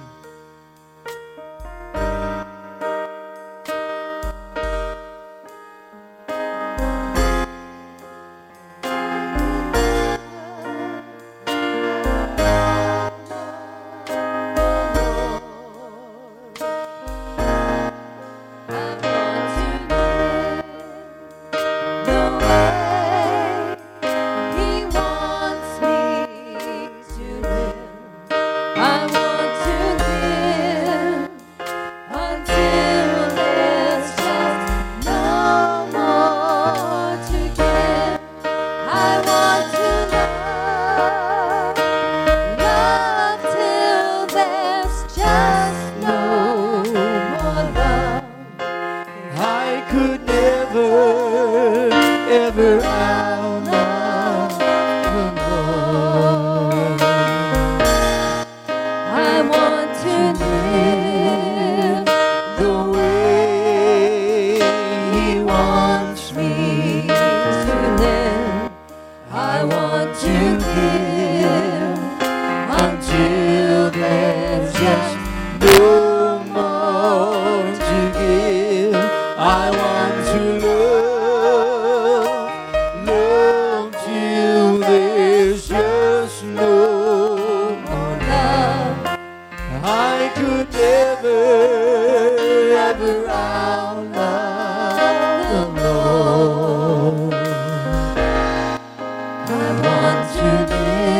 I want to live.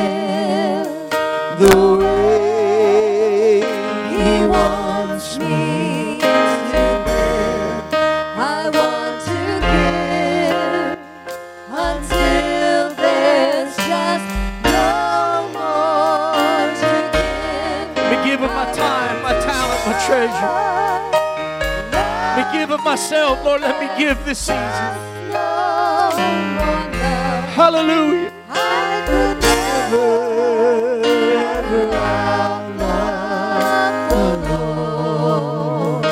treasure. Let me give of myself, Lord. Let me give this season. Hallelujah. I could never, ever outlove the Lord.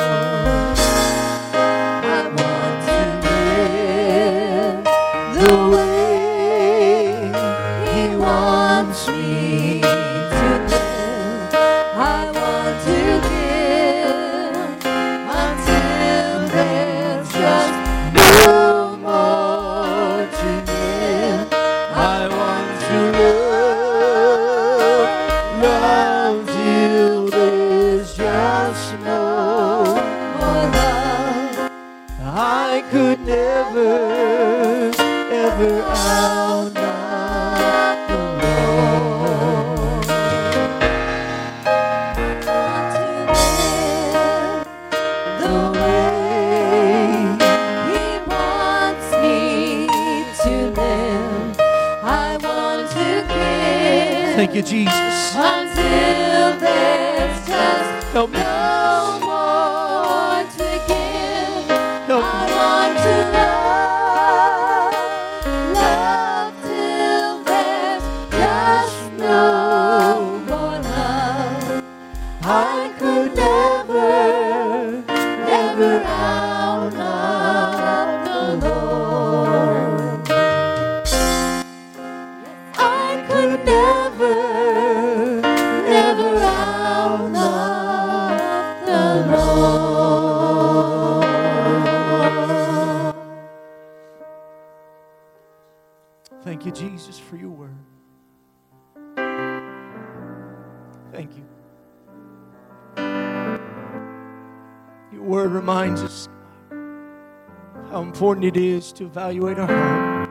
I want to live the way He wants me to live. I want to give until there's just no more to give. I want to love till there's just no more love. I could never, ever outlove the Lord. I want to live the way He wants me to live. I want to give Thank you, Jesus. until there's just Help me. no more to give. Help I me. want to love till there's just no more love. I could never, ever outlove the Lord. I could never, never outlove the Lord. Thank you, Jesus, for your word. Thank you. Your word reminds us how important it is to evaluate our heart.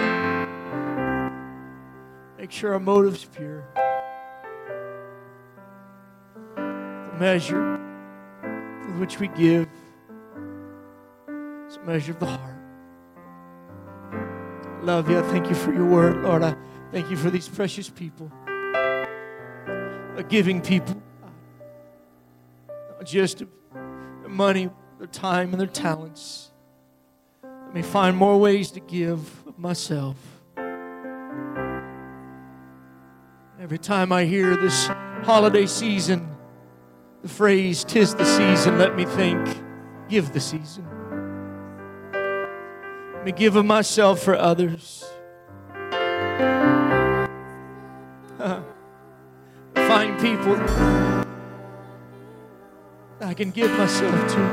Make sure our motive's pure. The measure with which we give is a measure of the heart. I love you. I thank you for your word, Lord. I thank you for these precious people, a giving people, not just their money, their time, and their talents. Let me find more ways to give of myself. Every time I hear this holiday season, the phrase, "'tis the season," let me think, give the season. Let me give of myself for others. Find people I can give myself to.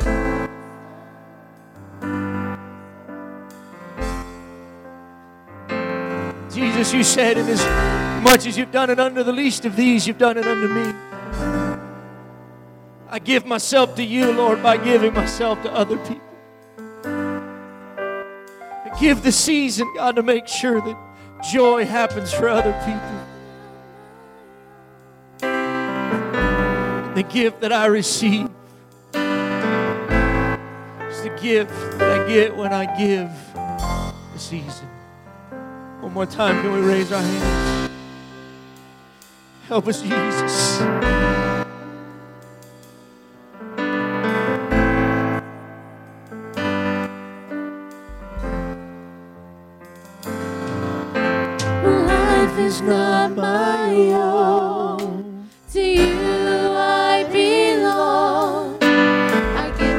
Jesus, you said, "In as much as you've done it unto the least of these, you've done it unto me." I give myself to you, Lord, by giving myself to other people. I give the season, God, to make sure that joy happens for other people. The gift that I receive is the gift that I get when I give the season. One more time, can we raise our hands? Help us, Jesus. Life is not my own. To you I belong. I give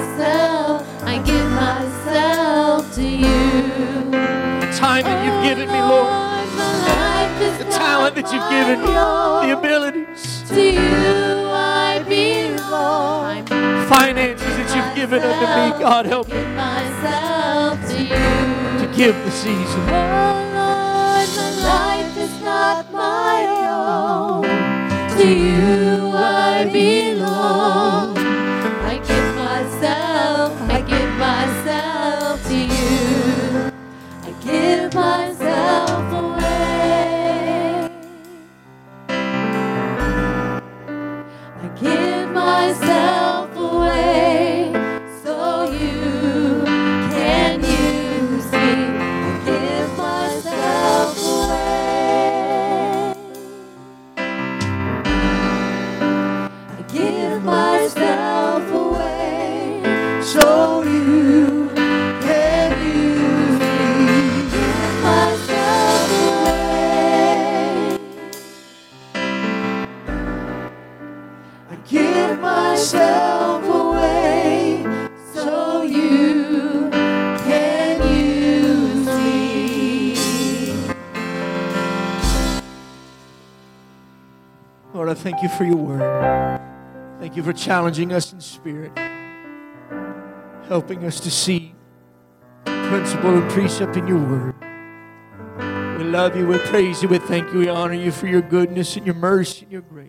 myself to you. The time that you've given me, Lord. The talent that you've given me. The abilities. To you I belong. Finances that you've given unto me. God, help me Give myself to you. to give the season. Oh Lord, my life is not my own. To you I belong. I give myself to you. I give myself away. I give myself away so you can use me. I give myself away. I thank you for your word. Thank you for challenging us in spirit, helping us to see principle and precept in your word. We love you, we praise you, we thank you, we honor you for your goodness and your mercy and your grace.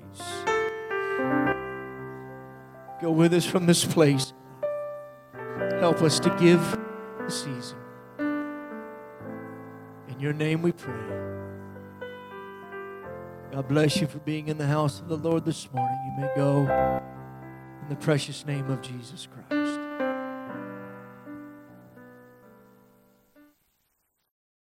Go with us from this place. Help us to give the season. In your name we pray. God bless you for being in the house of the Lord this morning. You may go in the precious name of Jesus Christ.